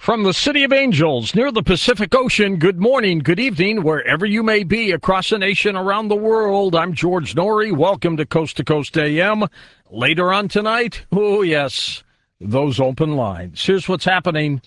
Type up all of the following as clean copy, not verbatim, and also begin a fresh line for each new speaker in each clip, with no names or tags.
From the City of Angels near the Pacific Ocean, good morning, good evening, wherever you may be across the nation, around the world. I'm George Norrie. Welcome to Coast AM. Later on tonight, oh yes, those open lines. Here's what's happening.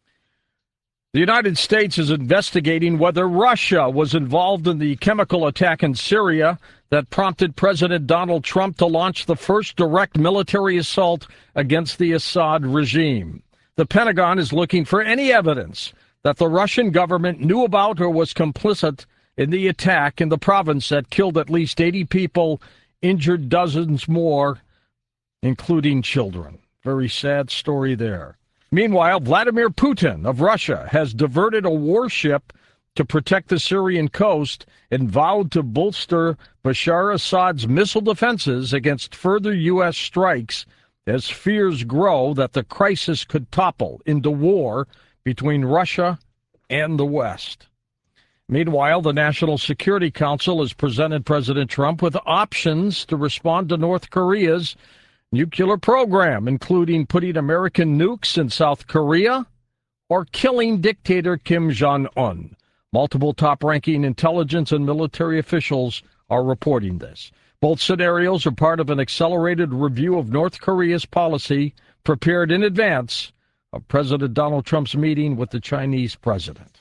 The United States is investigating whether Russia was involved in the chemical attack in Syria that prompted President Donald Trump to launch the first direct military assault against the Assad regime. The Pentagon is looking for any evidence that the Russian government knew about or was complicit in the attack in the province that killed at least 80 people, injured dozens more, including children. Very sad story there. Meanwhile, Vladimir Putin of Russia has diverted a warship to protect the Syrian coast and vowed to bolster Bashar Assad's missile defenses against further U.S. strikes as fears grow that the crisis could topple into war between Russia and the West. Meanwhile, the National Security Council has presented President Trump with options to respond to North Korea's nuclear program, including putting American nukes in South Korea or killing dictator Kim Jong-un. Multiple top-ranking intelligence and military officials are reporting this. Both scenarios are part of an accelerated review of North Korea's policy prepared in advance of President Donald Trump's meeting with the Chinese president.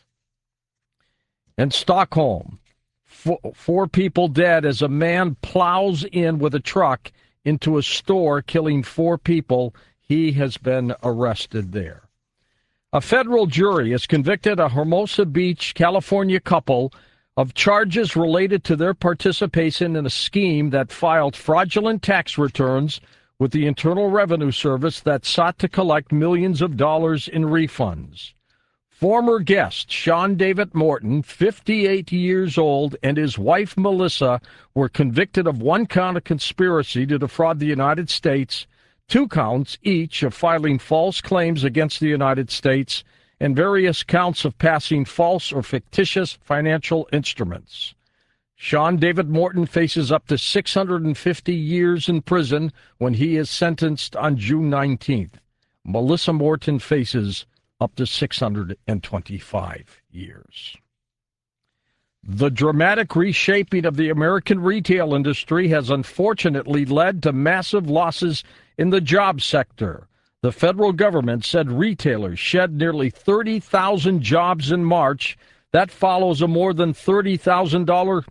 In Stockholm, four people dead as a man plows in with a truck into a store, killing 4 people. He has been arrested there. A federal jury has convicted a Hermosa Beach, California couple of charges related to their participation in a scheme that filed fraudulent tax returns with the Internal Revenue Service that sought to collect millions of dollars in refunds. Former guest Sean David Morton, 58 years old, and his wife Melissa were convicted of 1 count of conspiracy to defraud the United States, 2 counts each of filing false claims against the United States, and various counts of passing false or fictitious financial instruments. Sean David Morton faces up to 650 years in prison when he is sentenced on June 19th. Melissa Morton faces up to 625 years. The dramatic reshaping of the American retail industry has unfortunately led to massive losses in the job sector. The federal government said retailers shed nearly 30,000 jobs in March. That follows a more than 30,000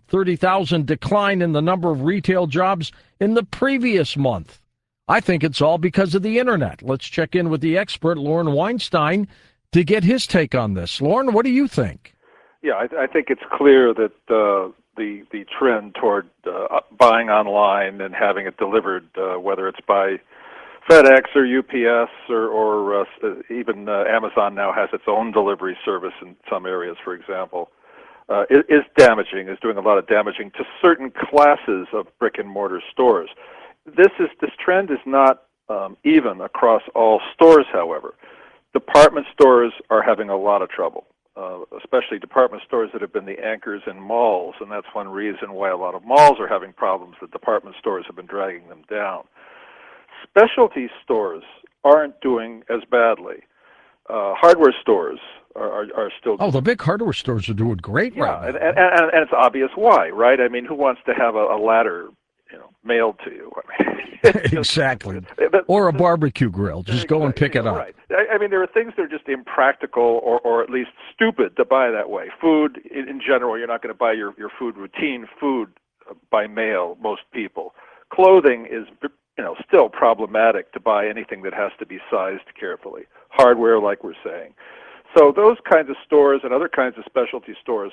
decline in the number of retail jobs in the previous month. I think it's all because of the internet. Let's check in with the expert, Loren Weinstein, to get his take on this. Loren, what do you think?
Yeah, I think it's clear that the trend toward buying online and having it delivered, whether it's by FedEx or UPS or even Amazon now has its own delivery service in some areas, for example, is damaging, is doing a lot of damaging to certain classes of brick-and-mortar stores. This trend is not even across all stores, however. Department stores are having a lot of trouble, especially department stores that have been the anchors in malls, and that's one reason why a lot of malls are having problems. The department stores have been dragging them down. Specialty stores aren't doing as badly. Hardware stores are still.
Oh, the big hardware stores are doing great right now.
And it's obvious why, right? I mean, who wants to have a ladder, mailed to you? I mean,
exactly. Or a barbecue grill. Just go and pick it up.
Right. I mean, there are things that are just impractical or at least stupid to buy that way. Food, in general, you're not going to buy your routine food by mail, most people. Clothing is still problematic to buy anything that has to be sized carefully. Hardware, like we're saying. So those kinds of stores and other kinds of specialty stores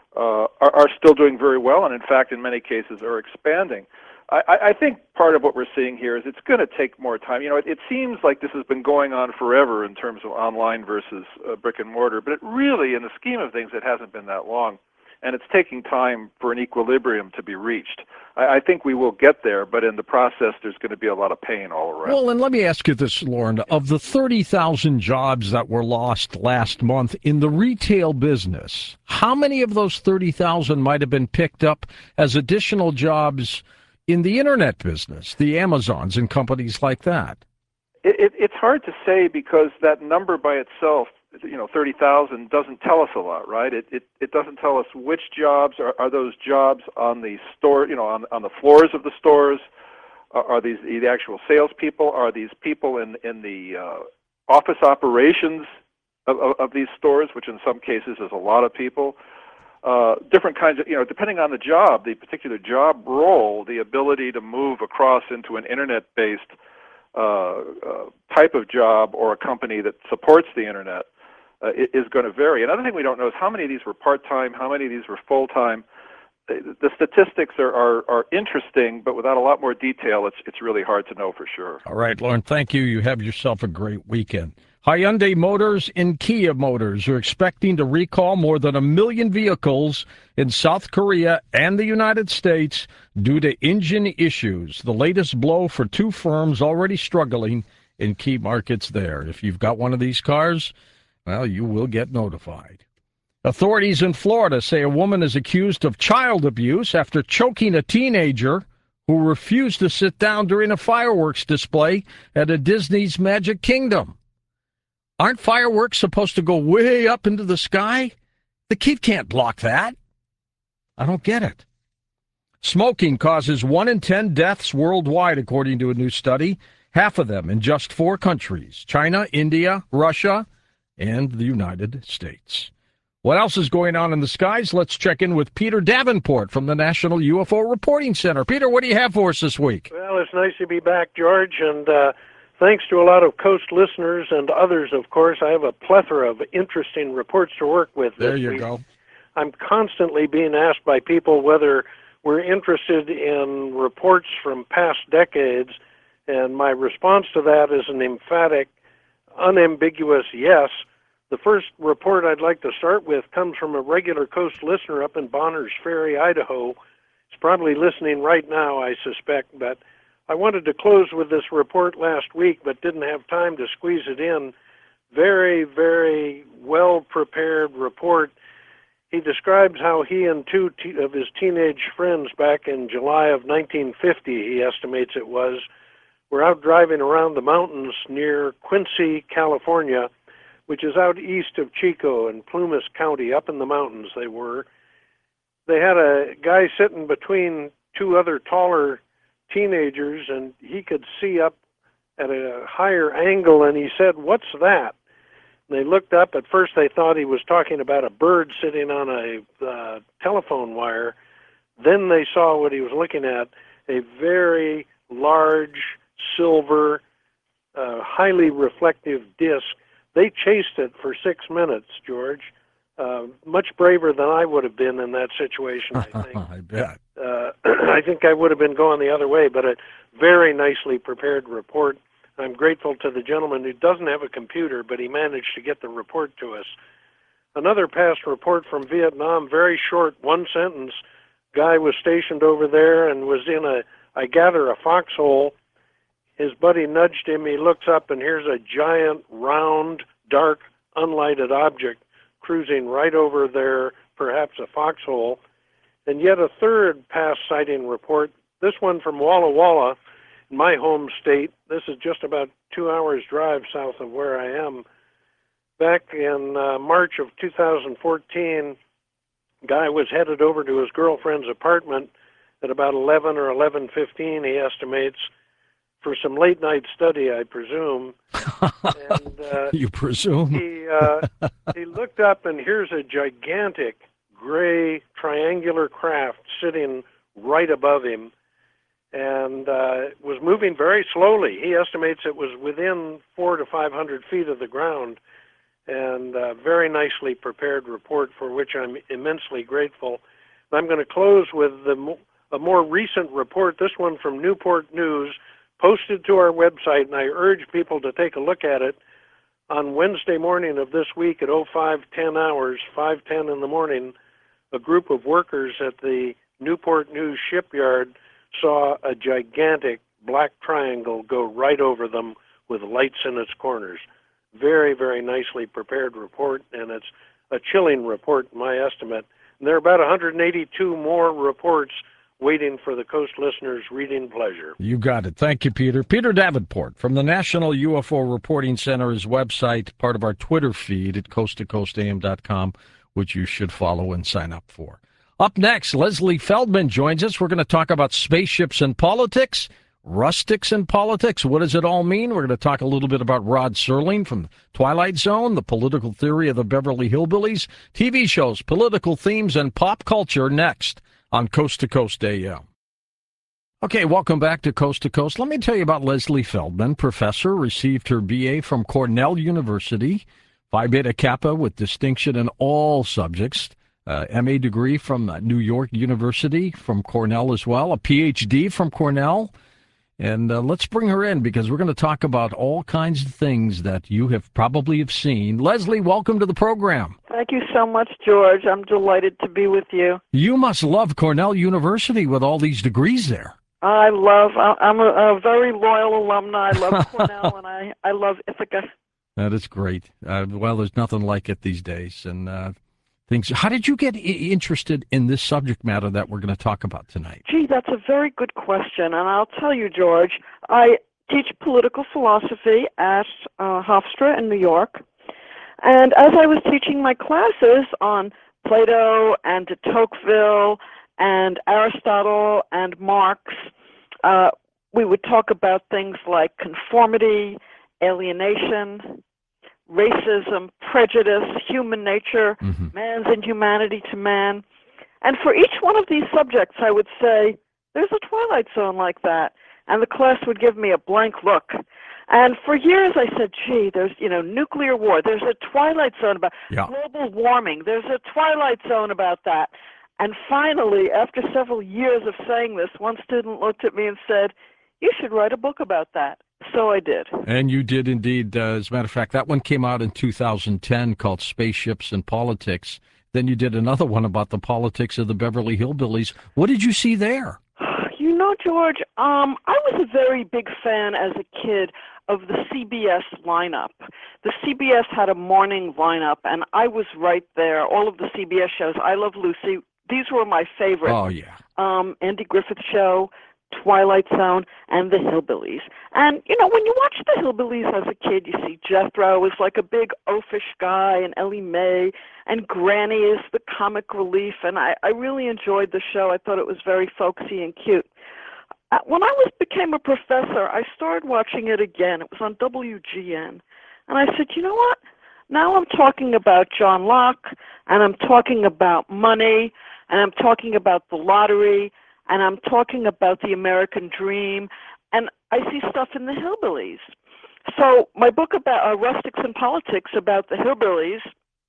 are still doing very well, and in fact, in many cases, are expanding. I think part of what we're seeing here is it's going to take more time. It seems like this has been going on forever in terms of online versus brick and mortar, but it really, in the scheme of things, it hasn't been that long. And it's taking time for an equilibrium to be reached. I think we will get there, but in the process, there's going to be a lot of pain all around.
Well, and let me ask you this, Loren. Of the 30,000 jobs that were lost last month in the retail business, how many of those 30,000 might have been picked up as additional jobs in the internet business, the Amazons and companies like that?
It's hard to say because that number by itself 30,000 doesn't tell us a lot, right? It doesn't tell us which jobs are those jobs on the store, on the floors of the stores. Are these the actual salespeople? Are these people in the office operations of these stores, which in some cases is a lot of people? Different kinds of, depending on the job, the particular job role, the ability to move across into an internet-based type of job or a company that supports the internet is going to vary. Another thing we don't know is how many of these were part-time, how many of these were full-time. The statistics are interesting, but without a lot more detail, it's really hard to know for sure.
All right, Lauren, thank you. You have yourself a great weekend. Hyundai Motors and Kia Motors are expecting to recall more than 1 million vehicles in South Korea and the United States due to engine issues. The latest blow for two firms already struggling in key markets there. If you've got one of these cars, well, you will get notified. Authorities in Florida say a woman is accused of child abuse after choking a teenager who refused to sit down during a fireworks display at a Disney's Magic Kingdom. Aren't fireworks supposed to go way up into the sky? The kid can't block that. I don't get it. Smoking causes 1 in 10 deaths worldwide, according to a new study. Half of them in just 4 countries: China, India, Russia, and the United States. What else is going on in the skies? Let's check in with Peter Davenport from the National UFO Reporting Center. Peter, what do you have for us this week?
Well, it's nice to be back, George, and thanks to a lot of Coast listeners and others, of course, I have a plethora of interesting reports to work with this week.
There you go.
I'm constantly being asked by people whether we're interested in reports from past decades, and my response to that is an emphatic, unambiguous yes. The first report I'd like to start with comes from a regular Coast listener up in Bonners Ferry, Idaho. He's probably listening right now, I suspect, but I wanted to close with this report last week, but didn't have time to squeeze it in. Very, very well-prepared report. He describes how he and two of his teenage friends back in July of 1950, he estimates it was, were out driving around the mountains near Quincy, California, which is out east of Chico in Plumas County, up in the mountains they were. They had a guy sitting between two other taller teenagers, and he could see up at a higher angle, and he said, "What's that?" And they looked up. At first they thought he was talking about a bird sitting on a telephone wire. Then they saw what he was looking at, a very large, silver, highly reflective disc. They chased it for 6 minutes, George. Much braver than I would have been in that situation, I think.
I bet.
I think I would have been going the other way, but a very nicely prepared report. I'm grateful to the gentleman who doesn't have a computer, but he managed to get the report to us. Another past report from Vietnam, very short, one sentence. Guy was stationed over there and was in I gather, a foxhole. His buddy nudged him. He looks up, and here's a giant, round, dark, unlighted object cruising right over there, perhaps a foxhole. And yet a third past sighting report, this one from Walla Walla, in my home state. This is just about 2 hours' drive south of where I am. Back in March of 2014, guy was headed over to his girlfriend's apartment at about 11 or 11:15, he estimates, for some late-night study, I presume. And,
you presume?
He looked up, and here's a gigantic gray triangular craft sitting right above him, and was moving very slowly. He estimates it was within 400 to 500 feet of the ground, and a very nicely prepared report for which I'm immensely grateful. I'm going to close with a more recent report, this one from Newport News, posted to our website, and I urge people to take a look at it. On Wednesday morning of this week at 05:10 hours, 5:10 in the morning, a group of workers at the Newport News shipyard saw a gigantic black triangle go right over them with lights in its corners. Very, very nicely prepared report, and it's a chilling report in my estimate. And there are about 182 more reports waiting for the Coast listeners' reading pleasure.
You got it. Thank you, Peter. Peter Davenport from the National UFO Reporting Center's website, part of our Twitter feed at coasttocoastam.com, which you should follow and sign up for. Up next, Leslie Feldman joins us. We're going to talk about spaceships and politics, rustics and politics. What does it all mean? We're going to talk a little bit about Rod Serling from Twilight Zone, the political theory of the Beverly Hillbillies, TV shows, political themes, and pop culture next on Coast to Coast AM. Okay, welcome back to Coast to Coast. Let me tell you about Leslie Feldman, professor, received her BA from Cornell University, Phi Beta Kappa with distinction in all subjects, MA degree from New York University, from Cornell as well, a PhD from Cornell. And let's bring her in because we're going to talk about all kinds of things that you have probably have seen. Leslie, welcome to the program.
Thank you so much, George. I'm delighted to be with you.
You must love Cornell University with all these degrees there.
I'm a very loyal alumni. I love Cornell, and I love Ithaca.
That is great. Well, there's nothing like it these days. And things. How did you get interested in this subject matter that we're going to talk about tonight?
Gee, that's a very good question, and I'll tell you, George. I teach political philosophy at Hofstra in New York, and as I was teaching my classes on Plato and de Tocqueville and Aristotle and Marx, we would talk about things like conformity, alienation, racism, prejudice, human nature, man's inhumanity to man. And for each one of these subjects, I would say, there's a Twilight Zone like that. And the class would give me a blank look. And for years I said, gee, there's, nuclear war. There's a Twilight Zone about global warming. There's a Twilight Zone about that. And finally, after several years of saying this, one student looked at me and said, you should write a book about that. So I did.
And you did indeed. As a matter of fact, that one came out in 2010 called Spaceships and Politics. Then you did another one about the politics of the Beverly Hillbillies. What did you see there?
George, I was a very big fan as a kid of the CBS lineup. The CBS had a morning lineup, and I was right there. All of the CBS shows, I Love Lucy, these were my favorites.
Oh, yeah.
Andy Griffith Show, Twilight Zone, and the Hillbillies. And, when you watch the Hillbillies as a kid, you see Jethro is like a big oafish guy, and Ellie Mae, and Granny is the comic relief, and I really enjoyed the show. I thought it was very folksy and cute. When I became a professor, I started watching it again. It was on WGN. And I said, you know what? Now I'm talking about John Locke, and I'm talking about money, and I'm talking about the lottery, and I'm talking about the American dream, and I see stuff in the Hillbillies. So my book about Rustics and Politics about the Hillbillies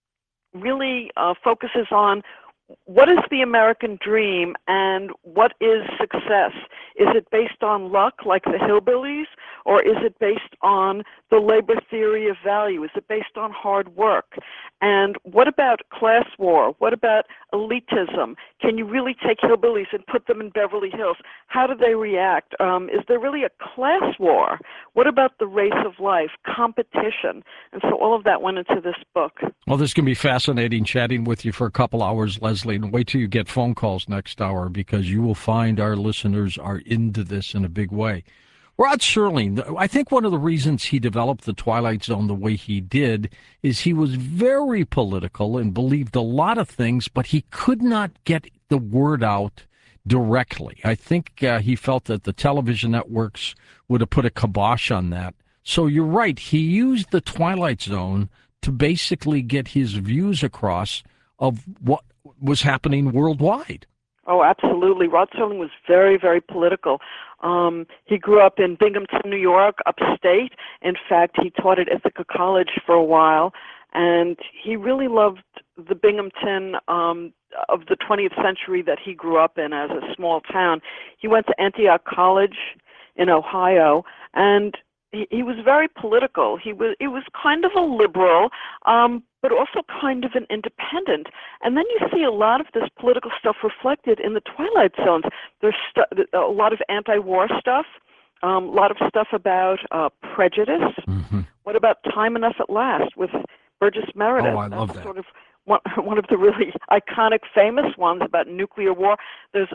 really focuses on what is the American dream and what is success? Is it based on luck like the Hillbillies, or is it based on the labor theory of value? Is it based on hard work? And what about class war? What about elitism? Can you really take hillbillies and put them in Beverly Hills? How do they react? Is there really a class war? What about the race of life, competition? And so all of that went into this book.
Well, this can be fascinating chatting with you for a couple hours, Leslie, and wait till you get phone calls next hour because you will find our listeners are into this in a big way. Rod Serling, I think one of the reasons he developed the Twilight Zone the way he did is he was very political and believed a lot of things, but he could not get the word out directly. I think he felt that the television networks would have put a kibosh on that. So you're right. He used the Twilight Zone to basically get his views across of what was happening worldwide.
Oh, absolutely. Rod Serling was very, very political. He grew up in Binghamton, New York, upstate. In fact, he taught at Ithaca College for a while, and he really loved the Binghamton of the 20th century that he grew up in as a small town. He went to Antioch College in Ohio, and he was very political. He was kind of a liberal, but also kind of an independent. And then you see a lot of this political stuff reflected in the Twilight Zones. There's a lot of anti-war stuff, a lot of stuff about prejudice. Mm-hmm. What about Time Enough at Last with Burgess Meredith?
Oh, I love that.
Sort of one of the really iconic, famous ones about nuclear war. There's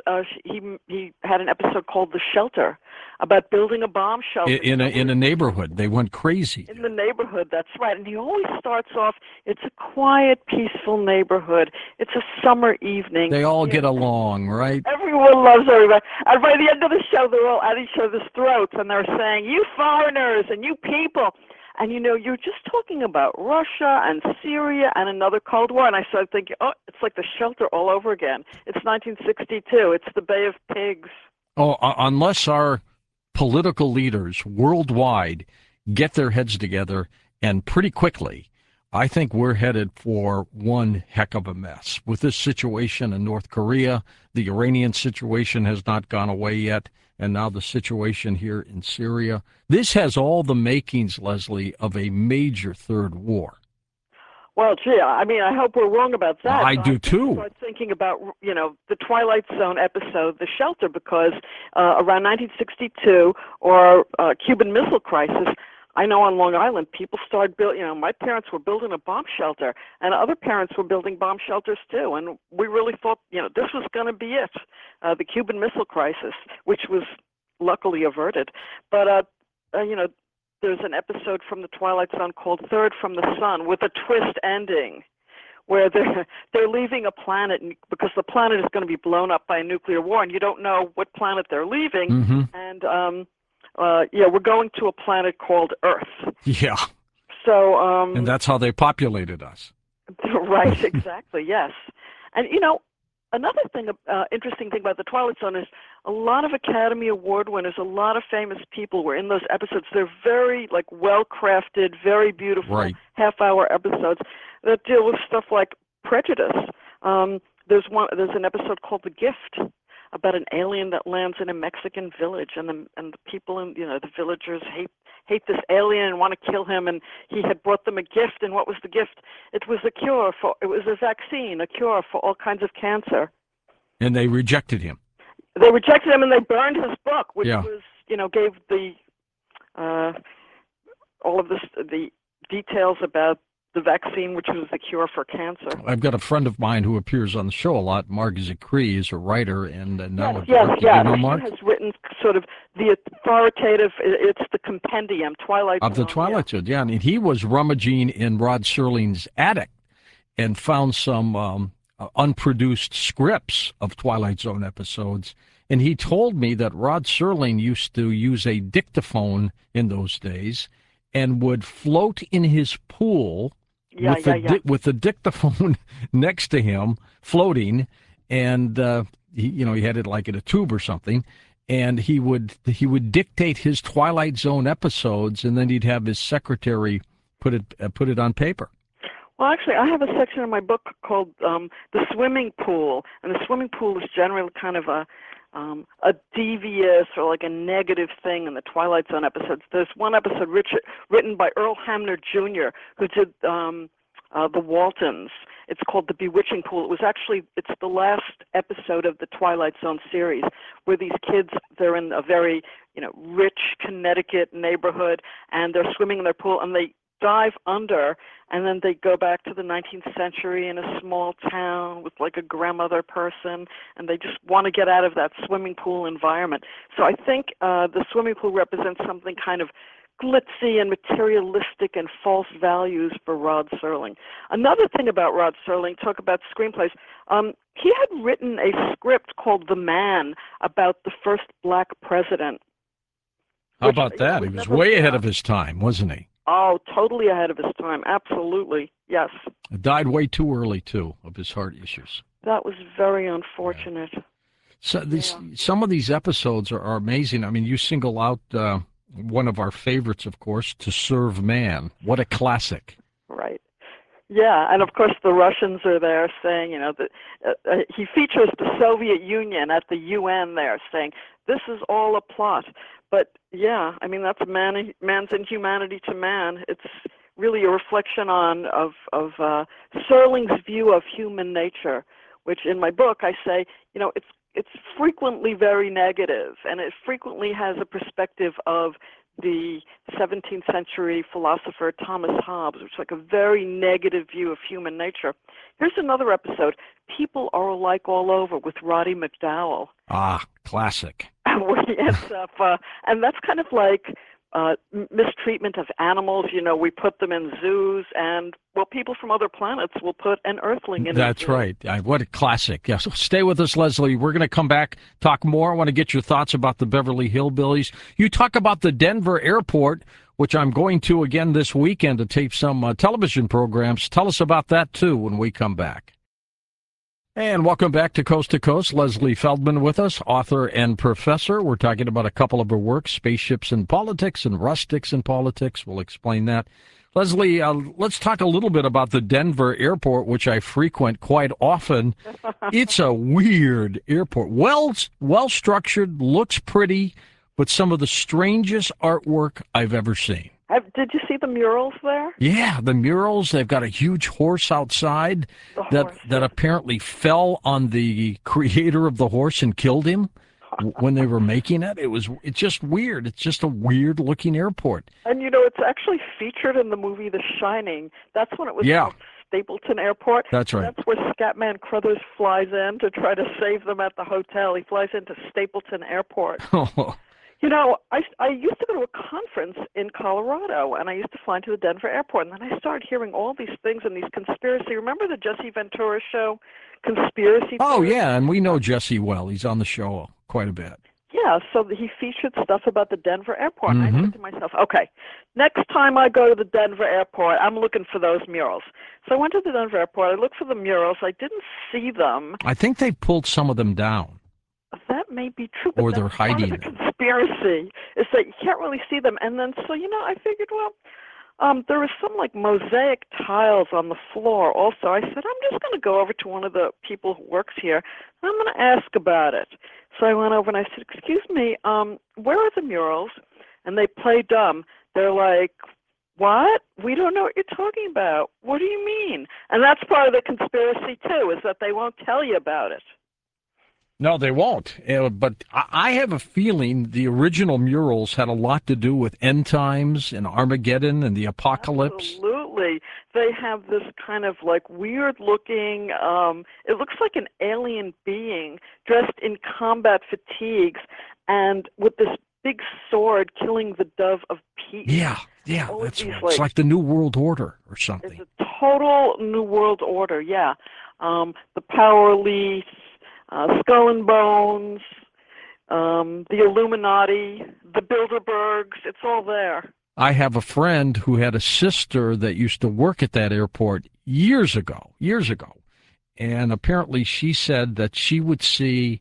he had an episode called The Shelter, about building a bomb shelter
in a neighborhood. They went crazy
in the neighborhood. That's right. And he always starts off, it's a quiet, peaceful neighborhood. It's a summer evening.
They all get along, right?
Everyone loves everybody. And by the end of the show, they're all at each other's throats, and they're saying, "You foreigners and you people." And, you're just talking about Russia and Syria and another Cold War. And I started thinking, oh, it's like The Shelter all over again. It's 1962. It's the Bay of Pigs.
Oh, unless our political leaders worldwide get their heads together, and pretty quickly, I think we're headed for one heck of a mess. With this situation in North Korea, the Iranian situation has not gone away yet, and now the situation here in Syria. This has all the makings, Leslie, of a major third war.
Well, gee, I mean, I hope we're wrong about that.
I do too.
I started thinking about, the Twilight Zone episode, The Shelter, because around 1962, or Cuban Missile Crisis, I know on Long Island, people started building, my parents were building a bomb shelter, and other parents were building bomb shelters too, and we really thought, this was going to be it, the Cuban Missile Crisis, which was luckily averted. But, there's an episode from the Twilight Zone called Third from the Sun, with a twist ending, where they're leaving a planet because the planet is going to be blown up by a nuclear war, and you don't know what planet they're leaving.
Mm-hmm.
And we're going to a planet called Earth.
Yeah.
So
and that's how they populated us.
Right, exactly, yes. And another thing, interesting thing about the Twilight Zone is a lot of Academy Award winners, a lot of famous people were in those episodes. They're very well-crafted, very beautiful half-hour episodes that deal with stuff like prejudice. There's an episode called The Gift, about an alien that lands in a Mexican village, and the people in the villagers hate this alien and want to kill him, and he had brought them a gift. And what was the gift? It was a vaccine, a cure for all kinds of cancer. And
they rejected him.
They rejected him, and they burned his book, which was gave the all of the details about the vaccine, which was the cure for cancer.
I've got a friend of mine who appears on the show a lot. Mark Zicree is a writer and now a
yes.
You know Mark?
He has written sort of the authoritative. It's the compendium, Twilight Zone.
Of the Twilight Zone, yeah. And he was rummaging in Rod Serling's attic and found some unproduced scripts of Twilight Zone episodes. And he told me that Rod Serling used to use a dictaphone in those days and would float in his pool with the dictaphone next to him, floating, and he had it like in a tube or something, and he would dictate his Twilight Zone episodes, and then he'd have his secretary put it on paper.
Well, actually, I have a section in my book called The Swimming Pool, and the swimming pool is generally kind of a devious or like a negative thing in the Twilight Zone episodes. There's one episode written by Earl Hamner Jr., who did The Waltons. It's called The Bewitching Pool. It's the last episode of the Twilight Zone series, where these kids, they're in a very, rich Connecticut neighborhood, and they're swimming in their pool, and they dive under, and then they go back to the 19th century in a small town with like a grandmother person, and they just want to get out of that swimming pool environment. So I think the swimming pool represents something kind of glitzy and materialistic and false values for Rod Serling. Another thing about Rod Serling, talk about screenplays, he had written a script called The Man about the first black president.
How about that? He was way ahead of his time, wasn't he?
Oh, totally ahead of his time. Absolutely. Yes.
Died way too early, too, of his heart issues.
That was very unfortunate. Yeah.
So some of these episodes are amazing. I mean, you single out one of our favorites, of course, To Serve Man. What a classic.
Right. Yeah, and of course the Russians are there saying, that he features the Soviet Union at the UN there saying, this is all a plot. But yeah, I mean, that's man's inhumanity to man. It's really a reflection of Serling's view of human nature, which in my book I say, it's frequently very negative, and it frequently has a perspective of the 17th century philosopher Thomas Hobbes, which is like a very negative view of human nature. Here's another episode, People Are Alike All Over, with Roddy McDowall.
Ah, classic.
Where he ends up, and that's kind of like mistreatment of animals. You know, we put them in zoos, and, well, people from other planets will put an earthling in
That's
a zoo.
right. What a classic. Yeah, so stay with us, Leslie. We're going to come back, talk more. I want to get your thoughts about the Beverly Hillbillies. You talk about the Denver airport, which I'm going to again this weekend to tape some television programs. Tell us about that, too, when we come back. And welcome back to Coast. Leslie Feldman with us, author and professor. We're talking about a couple of her works, Spaceships in Politics and Rustics in Politics. We'll explain that. Leslie, let's talk a little bit about the Denver airport, which I frequent quite often. It's a weird airport. Well-structured, looks pretty, but some of the strangest artwork I've ever seen.
Did you see the murals there?
Yeah, the murals. They've got a huge horse outside that apparently fell on the creator of the horse and killed him when they were making it. It's just weird. It's just a weird looking airport.
And you know, it's actually featured in the movie The Shining. That's when it was called Stapleton Airport.
That's right.
That's where Scatman Crothers flies in to try to save them at the hotel. He flies into Stapleton Airport. You know, I used to go to a conference in Colorado, and I used to fly into the Denver airport, and then I started hearing all these things and these conspiracy. Remember the Jesse Ventura show, Conspiracy
Oh,
Theory?
yeah, and we know Jesse well. He's on the show quite a bit.
Yeah, so he featured stuff about the Denver airport. And I said to myself, okay, next time I go to the Denver airport, I'm looking for those murals. So I went to the Denver airport. I looked for the murals. I didn't see them.
I think they pulled some of them down.
That may be true, but
Or they're
that's part
hiding
of the
them.
conspiracy is that you can't really see them. And then, so, you know, I figured, well, there was some, like, mosaic tiles on the floor also. I said, I'm just going to go over to one of the people who works here, and I'm going to ask about it. So I went over and I said, excuse me, where are the murals? And they play dumb. They're like, what? We don't know what you're talking about. What do you mean? And that's part of the conspiracy, too, is that they won't tell you about it.
No, they won't. But I have a feeling the original murals had a lot to do with end times and Armageddon and the apocalypse.
Absolutely. They have this kind of like weird looking, it looks like an alien being dressed in combat fatigues and with this big sword killing the dove of peace.
Yeah, that's right. It's like the New World Order or something.
It's a total New World Order, yeah. The Power Lease, Skull and Bones, the Illuminati, the Bilderbergs, it's all there.
I have a friend who had a sister that used to work at that airport years ago. And apparently she said that she would see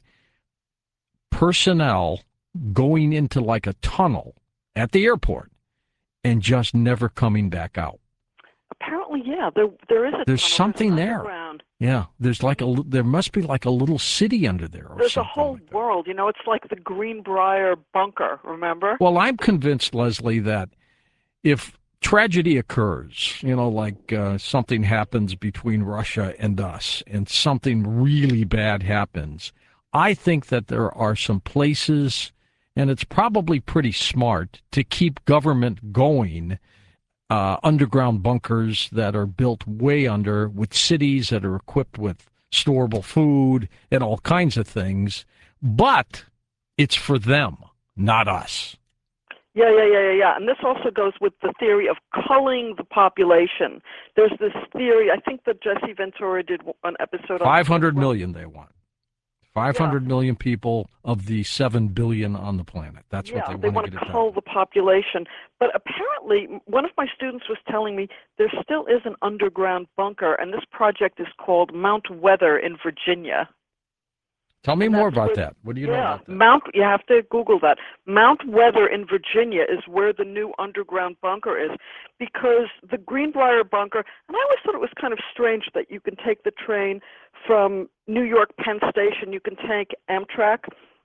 personnel going into like a tunnel at the airport and just never coming back out.
Apparently, yeah, there is a
There's
tunnel.
something there.
Underground.
Yeah, there must be like a little city under there or
There's
something.
a whole
like that.
world, you know, it's like the Greenbrier bunker, remember?
Well, I'm convinced, Leslie, that if tragedy occurs, you know, like something happens between Russia and us and something really bad happens, I think that there are some places, and it's probably pretty smart, to keep government going, underground bunkers that are built way under, with cities that are equipped with storable food and all kinds of things. But it's for them, not us.
Yeah. And this also goes with the theory of culling the population. There's this theory, I think that Jesse Ventura did an episode on
500 million they want. 500 million people of the 7 billion on the planet. That's what they want to get it
cull
done.
the population. But apparently, one of my students was telling me there still is an underground bunker, and this project is called Mount Weather in Virginia.
Tell me more about that. What do you know about that?
You have to Google that. Mount Weather in Virginia is where the new underground bunker is, because the Greenbrier bunker, and I always thought it was kind of strange that you can take the train from New York Penn Station, you can take Amtrak,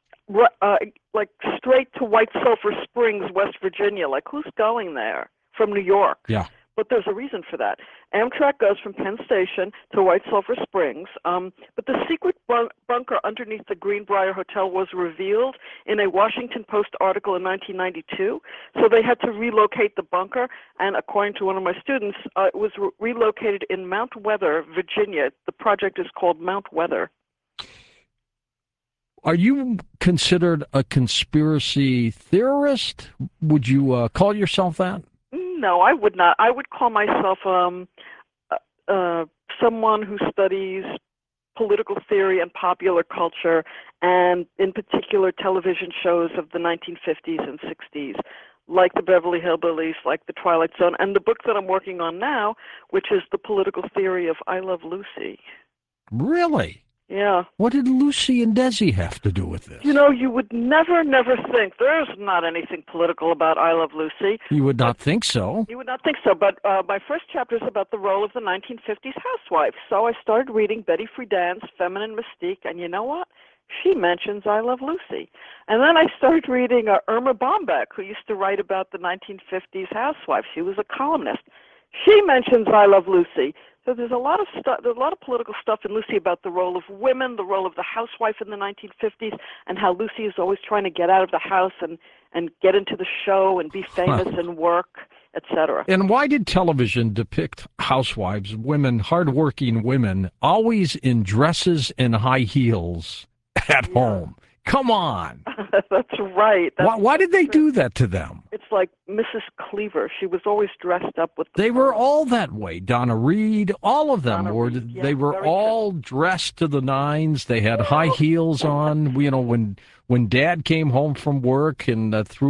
like straight to White Sulphur Springs, West Virginia. Like, who's going there from New York?
Yeah.
but there's a reason for that. Amtrak goes from Penn Station to White Sulphur Springs, but the secret bunker underneath the Greenbrier Hotel was revealed in a Washington Post article in 1992, so they had to relocate the bunker, and according to one of my students, it was relocated in Mount Weather, Virginia. The project is called Mount Weather.
Are you considered a conspiracy theorist? Would you call yourself that?
No, I would not. I would call myself someone who studies political theory and popular culture, and in particular television shows of the 1950s and 60s, like the Beverly Hillbillies, like the Twilight Zone, and the book that I'm working on now, which is The Political Theory of I Love Lucy.
Really?
Yeah.
What did Lucy and Desi have to do with this?
You know, you would never think there's not anything political about I Love Lucy.
You would not think so.
You would not think so, but my first chapter is about the role of the 1950s housewife. So I started reading Betty Friedan's Feminine Mystique, and you know what? She mentions I Love Lucy. And then I started reading Irma Bombeck, who used to write about the 1950s housewife. She was a columnist. She mentions I Love Lucy. So there's a lot of stuff. There's a lot of political stuff in Lucy about the role of women, the role of the housewife in the 1950s, and how Lucy is always trying to get out of the house and get into the show and be famous and work, etc.
And why did television depict housewives, women, hardworking women, always in dresses and high heels at home? Come on.
That's right.
Why did they do that to them?
It's like Mrs. Cleaver. She was always dressed up with.
They were all that way. Donna Reed, all of them were.
Reed,
they were all dressed to the nines. They had high heels on. You know, when Dad came home from work and threw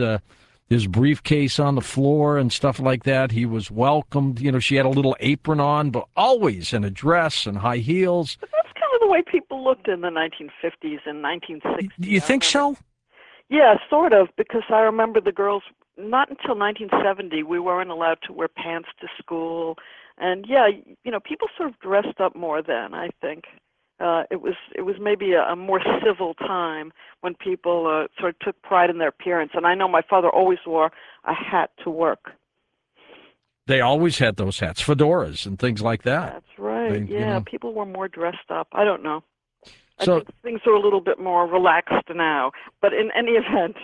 his briefcase on the floor and stuff like that, he was welcomed. You know, she had a little apron on, but always in a dress and high heels.
The way people looked in the 1950s and 1960s.
You think so?
Yeah, sort of, because I remember the girls, not until 1970, we weren't allowed to wear pants to school. And yeah, you know, people sort of dressed up more then, I think. It was maybe a more civil time when people sort of took pride in their appearance. And I know my father always wore a hat to work.
They always had those hats, fedoras and things like that.
That's right.
You know.
People were more dressed up. I don't know. I
So
think things are a little bit more relaxed now. But in any event,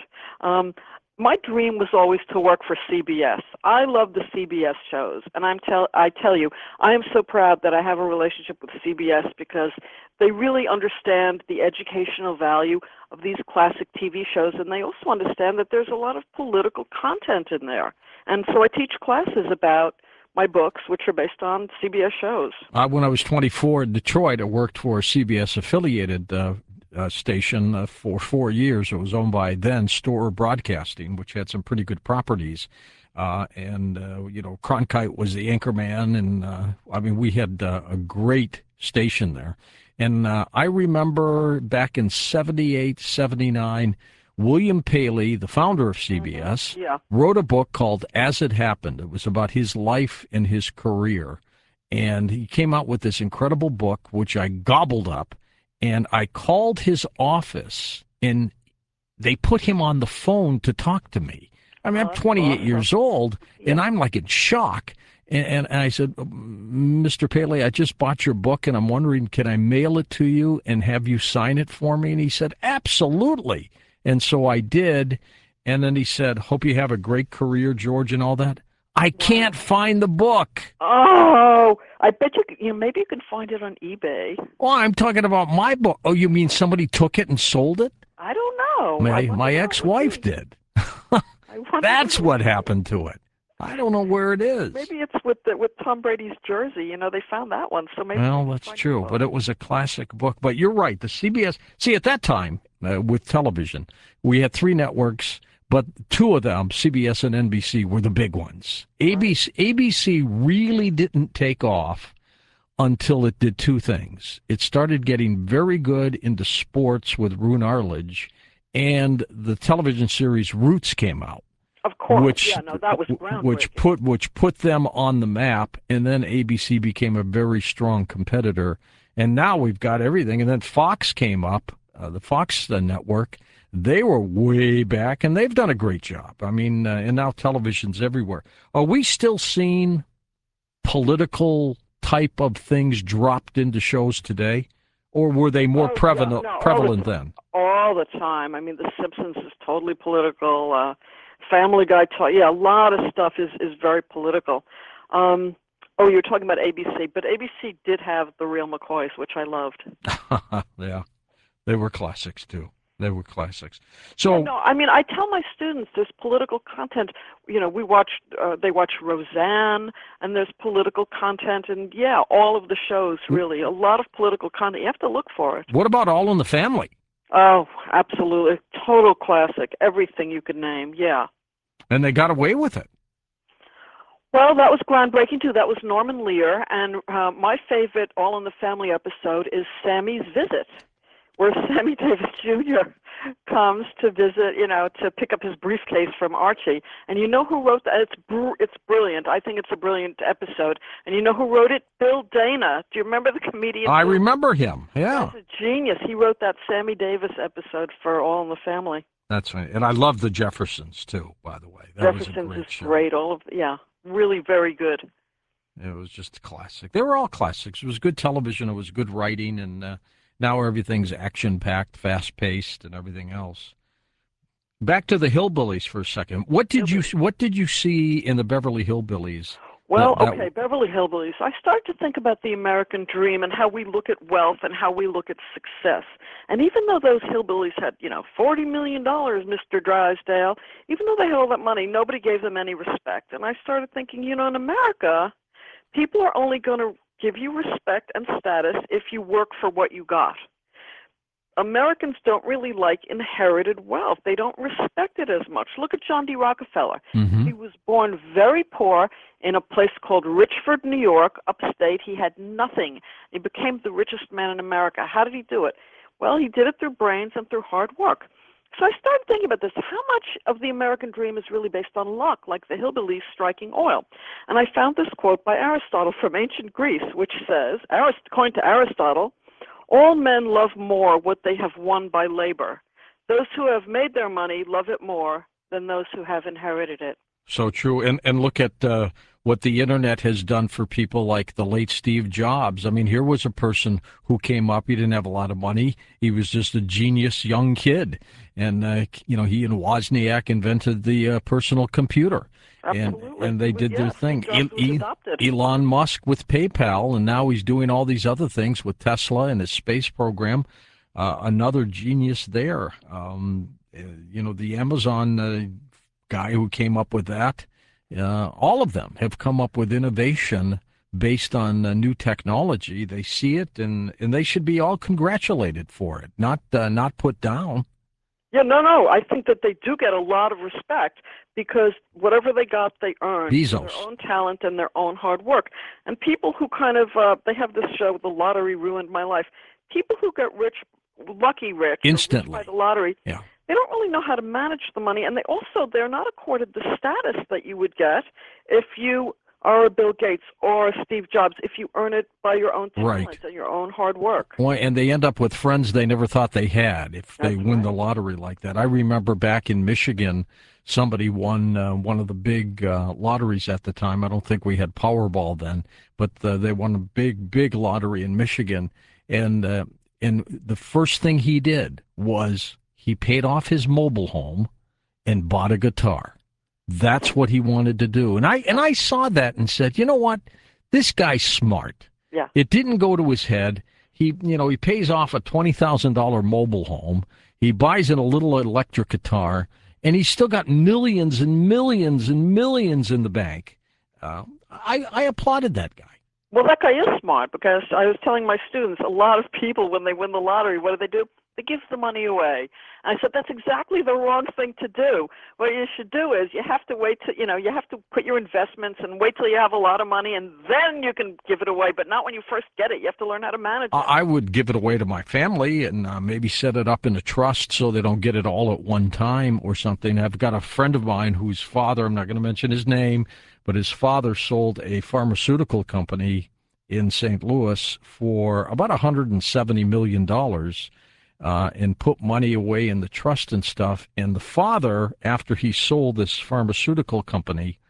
my dream was always to work for CBS. I love the CBS shows, and I tell you, I am so proud that I have a relationship with CBS because they really understand the educational value of these classic TV shows, and they also understand that there's a lot of political content in there. And so I teach classes about my books, which are based on CBS shows.
When I was 24 in Detroit, I worked for a CBS-affiliated station for 4 years. It was owned by then Storer Broadcasting, which had some pretty good properties. You know, Cronkite was the anchorman, and I mean, we had a great station there. And I remember back in 78, 79, William Paley, the founder of CBS, wrote a book called As It Happened. It was about his life and his career. And he came out with this incredible book, which I gobbled up. And I called his office, and they put him on the phone to talk to me. I mean, I'm 28 years old, and I'm like in shock. And I said, Mr. Paley, I just bought your book, and I'm wondering, can I mail it to you and have you sign it for me? And he said, absolutely. And so I did. And then he said, hope you have a great career, George, and all that. I can't find the book.
Oh, I bet maybe you can find it on eBay.
Well, I'm talking about my book. Oh, you mean somebody took it and sold it?
I don't know.
My ex-wife did. That's what happened to it. I don't know where it is.
Maybe it's with Tom Brady's jersey. You know, they found that one. So maybe.
Well, that's true. But it was a classic book. But you're right. The CBS. See, at that time, with television, we had 3 networks, but 2 of them, CBS and NBC, were the big ones. ABC really didn't take off until it did 2 things. It started getting very good into sports with Roone Arledge, and the television series Roots came out.
Of course, that was groundbreaking.
Which put them on the map, and then ABC became a very strong competitor. And now we've got everything. And then Fox came up, the Fox network. They were way back, and they've done a great job. I mean, and now television's everywhere. Are we still seeing political type of things dropped into shows today, or were they more prevalent then?
All the time. I mean, The Simpsons is totally political. Family Guy, a lot of stuff is very political. You're talking about ABC, but ABC did have The Real McCoys, which I loved.
Yeah, they were classics too. They were classics. So
I mean, I tell my students there's political content. You know, they watch Roseanne, and there's political content, and all of the shows really. A lot of political content. You have to look for it.
What about All in the Family?
Oh, absolutely, total classic. Everything you could name, yeah.
And they got away with it.
Well, that was groundbreaking too. That was Norman Lear, and my favorite All in the Family episode is Sammy's Visit, where Sammy Davis Jr. comes to visit, to pick up his briefcase from Archie. And you know who wrote that? It's brilliant. I think it's a brilliant episode. And you know who wrote it? Bill Dana. Do you remember the comedian?
I remember him, yeah.
He's a genius. He wrote that Sammy Davis episode for All in the Family.
That's right. And I love the Jeffersons, too, by the way.
Jeffersons is great. Really very good.
It was just a classic. They were all classics. It was good television. It was good writing, and now everything's action-packed, fast-paced, and everything else. Back to the Hillbillies for a second. What did you see in the Beverly Hillbillies?
Well, Beverly Hillbillies. I started to think about the American dream and how we look at wealth and how we look at success. And even though those hillbillies had, $40 million, Mr. Drysdale, even though they had all that money, nobody gave them any respect. And I started thinking, in America, people are only going to give you respect and status if you work for what you got. Americans don't really like inherited wealth. They don't respect it as much. Look at John D. Rockefeller.
Mm-hmm.
He was born very poor in a place called Richford, New York, upstate. He had nothing. He became the richest man in America. How did he do it? Well, he did it through brains and through hard work. So I started thinking about this. How much of the American dream is really based on luck, like the hillbillies striking oil? And I found this quote by Aristotle from ancient Greece, which says, according to Aristotle, all men love more what they have won by labor. Those who have made their money love it more than those who have inherited it.
So true. And look at what the Internet has done for people like the late Steve Jobs. I mean, here was a person who came up. He didn't have a lot of money. He was just a genius young kid. And, he and Wozniak invented the personal computer.
Absolutely.
And they did their thing.
Elon
Musk with PayPal, and now he's doing all these other things with Tesla and his space program. Another genius there. The Amazon guy who came up with that. All of them have come up with innovation based on new technology. They see it, and they should be all congratulated for it, not put down.
Yeah, no. I think that they do get a lot of respect because whatever they got, they earned
Bezos.
Their own talent and their own hard work. And people who kind of, they have this show, The Lottery Ruined My Life. People who get lucky rich
instantly
by the lottery,
yeah.
They don't really know how to manage the money, and they're not accorded the status that you would get if you are a Bill Gates or a Steve Jobs, if you earn it by your own talent and your own hard work.
Well, and they end up with friends they never thought they had if they win the lottery like that. I remember back in Michigan, somebody won one of the big lotteries at the time. I don't think we had Powerball then, but they won a big lottery in Michigan. And the first thing he did was he paid off his mobile home and bought a guitar. That's what he wanted to do. And I saw that and said, you know what? This guy's smart.
Yeah.
It didn't go to his head. He pays off a $20,000 mobile home. He buys in a little electric guitar, and he's still got millions and millions and millions in the bank. I applauded that guy.
Well, that guy is smart because I was telling my students, a lot of people, when they win the lottery, what do? They give the money away. And I said, that's exactly the wrong thing to do. What you should do is you have to wait to, you have to put your investments and wait till you have a lot of money, and then you can give it away, but not when you first get it. You have to learn how to manage it.
I would give it away to my family and maybe set it up in a trust so they don't get it all at one time or something. I've got a friend of mine whose father, I'm not going to mention his name, but his father sold a pharmaceutical company in St. Louis for about $170 million. and put money away in the trust and stuff. And the father, after he sold this pharmaceutical company,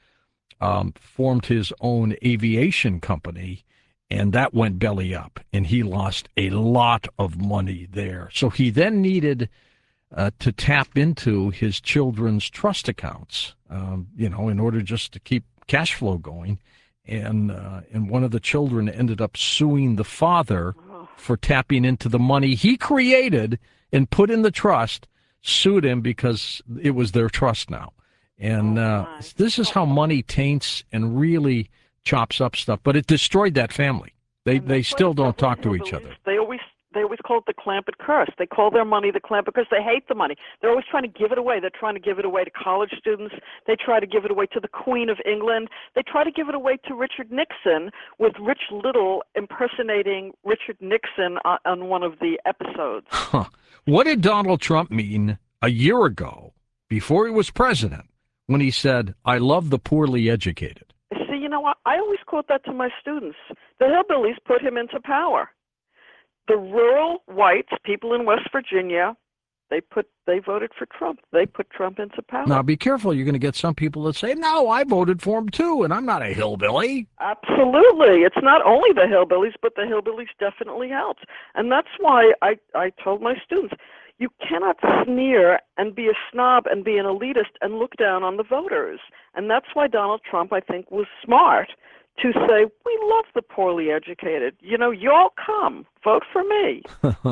formed his own aviation company, and that went belly up, and he lost a lot of money there. So he then needed to tap into his children's trust accounts, in order just to keep cash flow going. And one of the children ended up suing the father for tapping into the money he created and put in the trust, sued him because it was their trust now. And this is how money taints and really chops up stuff. But it destroyed that family. They still don't talk to each other.
They always call it the Clampett curse. They call their money the Clampett curse. They hate the money. They're always trying to give it away. They're trying to give it away to college students. They try to give it away to the Queen of England. They try to give it away to Richard Nixon, with Rich Little impersonating Richard Nixon on one of the episodes.
What did Donald Trump mean a year ago, before he was president, when he said, "I love the poorly educated"?
See, you know what? I always quote that to my students. The hillbillies put him into power. The rural whites, people in West Virginia, they voted for Trump. They put Trump into power.
Now, be careful. You're going to get some people that say, "No, I voted for him too, and I'm not a hillbilly."
Absolutely. It's not only the hillbillies, but the hillbillies definitely helped. And that's why I told my students, you cannot sneer and be a snob and be an elitist and look down on the voters. And that's why Donald Trump, I think, was smart to say, we love the poorly educated. Y'all come, vote for me.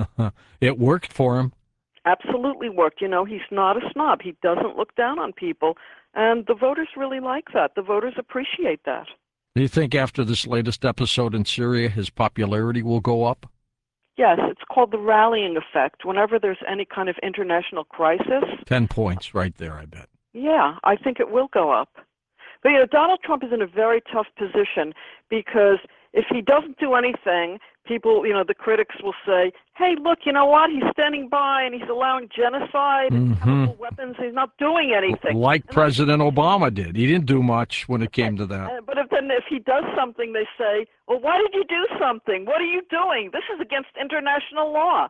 It worked for him.
Absolutely worked. He's not a snob. He doesn't look down on people. And the voters really like that. The voters appreciate that.
Do you think after this latest episode in Syria, his popularity will go up?
Yes, it's called the rallying effect. Whenever there's any kind of international crisis.
10 points right there, I bet.
Yeah, I think it will go up. But, Donald Trump is in a very tough position because if he doesn't do anything, people, the critics will say, hey, look, you know what? He's standing by and he's allowing genocide and chemical weapons. He's not doing anything.
Like President Obama did. He didn't do much when it came to that.
But if he does something, they say, well, why did you do something? What are you doing? This is against international law.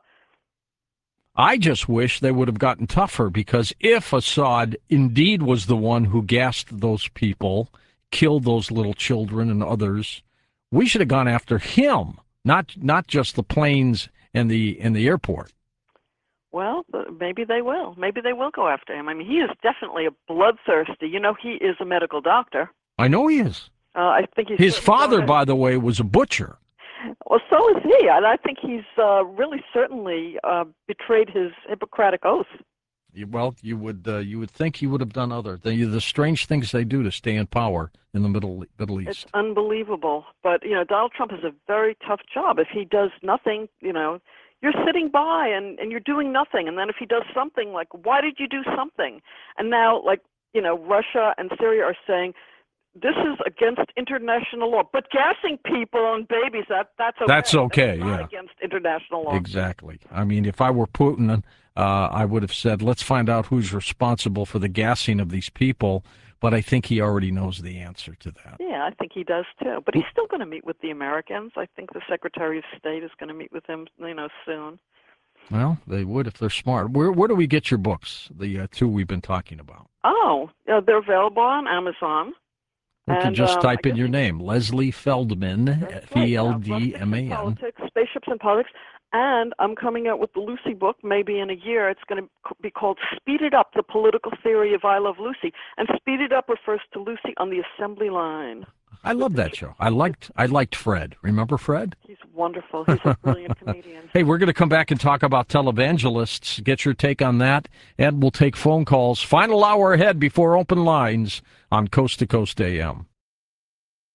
I just wish they would have gotten tougher, because if Assad indeed was the one who gassed those people, killed those little children and others, we should have gone after him, not just the planes and the airport.
Well, maybe they will. Maybe they will go after him. I mean, he is definitely a bloodthirsty. He is a medical doctor.
I know he is.
I think he's
his father, by the way, was a butcher.
Well, so is he, and I think he's really certainly betrayed his Hippocratic oath.
Well, you would think he would have done the strange things they do to stay in power in the Middle East.
It's unbelievable. But Donald Trump has a very tough job. If he does nothing, you're sitting by and you're doing nothing. And then if he does something, like, why did you do something? And now, Russia and Syria are saying, this is against international law. But gassing people and babies, that's okay.
That's okay,
not against international law.
Exactly. I mean, if I were Putin, I would have said, let's find out who's responsible for the gassing of these people. But I think he already knows the answer to that.
Yeah, I think he does too. But he's still going to meet with the Americans. I think the Secretary of State is going to meet with him, soon.
Well, they would if they're smart. Where do we get your books, the two we've been talking about?
Oh, they're available on Amazon.
We can just type in your name, Leslie Feldman, Feldman.
Politics, Spaceships and Politics. And I'm coming out with the Lucy book, maybe in a year. It's going to be called Speed It Up, The Political Theory of I Love Lucy. And Speed It Up refers to Lucy on the assembly line.
I love that show. I liked Fred. Remember Fred?
He's wonderful. He's a brilliant comedian.
Hey, we're going to come back and talk about televangelists. Get your take on that, and we'll take phone calls. Final hour ahead before open lines on Coast to Coast AM.